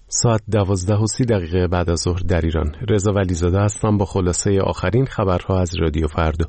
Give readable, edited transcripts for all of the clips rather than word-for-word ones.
ساعت 12:30 بعد از ظهر در ایران. رضا ولیزاده هستم با خلاصه آخرین خبرها از رادیو فردا.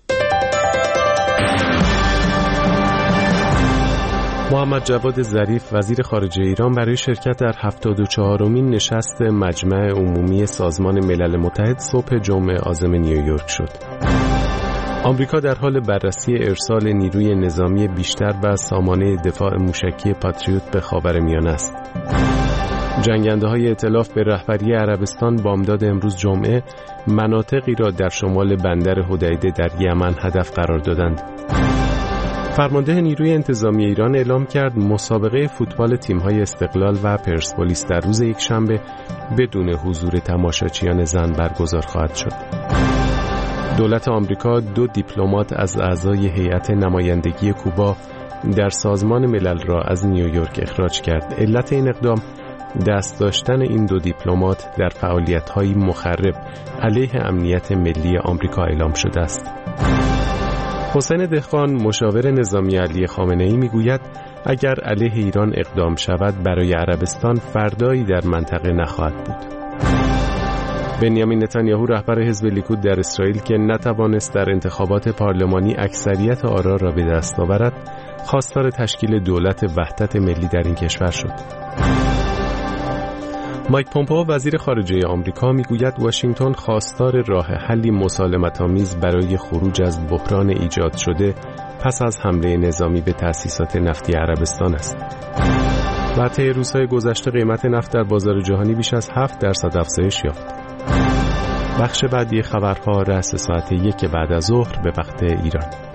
محمد جواد ظریف وزیر خارجه ایران برای شرکت در 74مین نشست مجمع عمومی سازمان ملل متحد صبح جمعه عازم نیویورک شد. آمریکا در حال بررسی ارسال نیروی نظامی بیشتر و سامانه دفاع موشکی پاتریوت به خاورمیانه است. جنگنده‌های ائتلاف به رهبری عربستان بامداد امروز جمعه مناطقی را در شمال بندر حدیده در یمن هدف قرار دادند. فرمانده نیروی انتظامی ایران اعلام کرد مسابقه فوتبال تیم‌های استقلال و پرسپولیس در روز یکشنبه بدون حضور تماشاچیان زن برگزار خواهد شد. دولت آمریکا 2 دیپلمات از اعضای هیئت نمایندگی کوبا در سازمان ملل را از نیویورک اخراج کرد. علت این اقدام دست داشتن این 2 دیپلمات در فعالیت‌های مخرب علیه امنیت ملی آمریکا اعلام شده است. حسین دهقان مشاور نظامی علی خامنه‌ای میگوید اگر علیه ایران اقدام شود برای عربستان فردایی در منطقه نخواهد بود. بنیامین نتانیاهو رهبر حزب لیکود در اسرائیل که نتوانست در انتخابات پارلمانی اکثریت آرا را به دست آورد، خواستار تشکیل دولت وحدت ملی در این کشور شد. مایک پومپئو وزیر خارجه آمریکا میگوید واشنگتن خواستار راه حلی مسالمت‌آمیز برای خروج از بحران ایجاد شده پس از حمله نظامی به تأسیسات نفتی عربستان است. و طی روزهای گذشته قیمت نفت در بازار جهانی بیش از 7% افزایش یافت. بخش بعدی خبرها رأس ساعت 1 بعد از ظهر به وقت ایران.